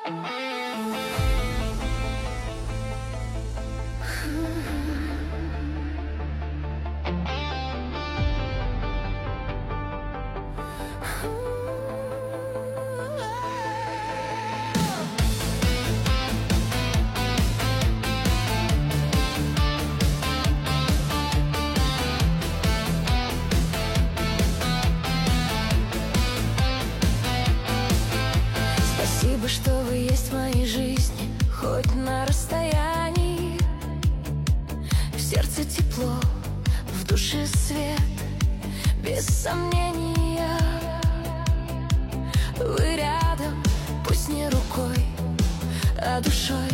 Спасибо, что вы есть в моей жизни, хоть на расстоянии. В сердце тепло, в душе свет, без сомнения. Вы рядом, пусть не рукой, а душой.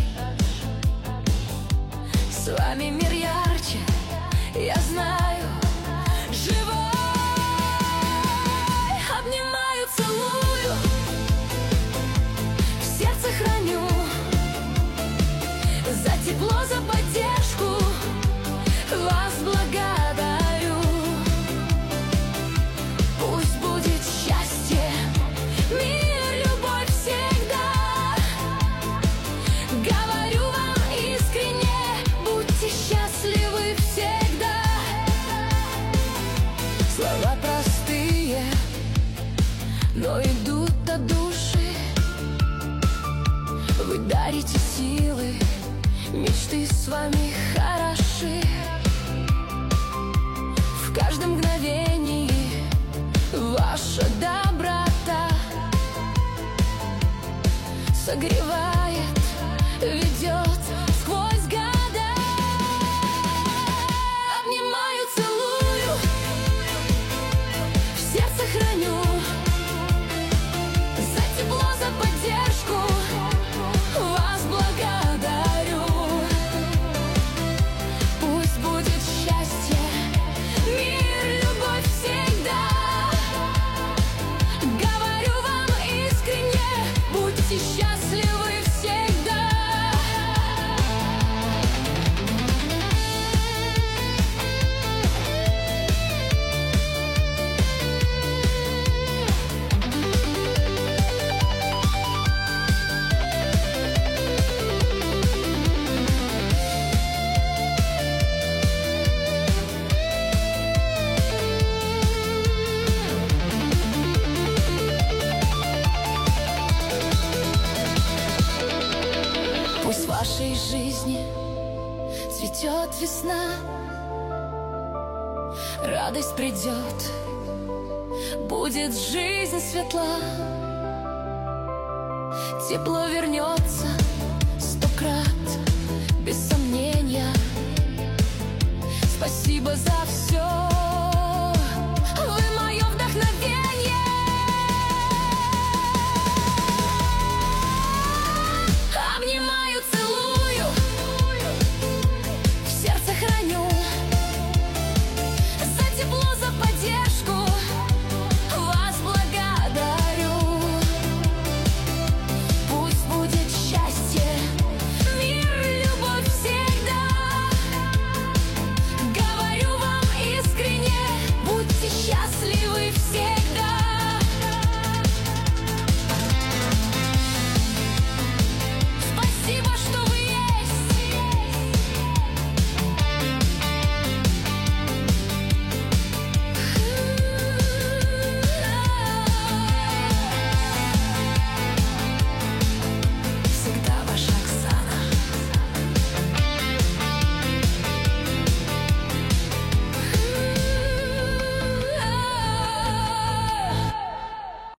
С вами мир ярче, я знаю, живой. Обнимаю, целую, в сердце храню. За тепло, за поддержку вас благодарю. Пусть будет счастье, мир, любовь всегда. Говорю вам искренне, будьте счастливы всегда. Слова простые, но идут от души. Вы дарите силы, мечты с вами хороши. В каждом мгновении ваша доброта согревает, ведет сквозь года. Обнимаю, целую, в сердце храню. За тепло, за поддержку вас благодарю. Пусть будет счастье, мир, любовь всегда. Говорю вам искренне, будьте счастливы всегда. Пусть в вашей жизни цветет весна, радость придет, будет жизнь светла. Тепло вернется 100 крат, без сомнения. Спасибо за все.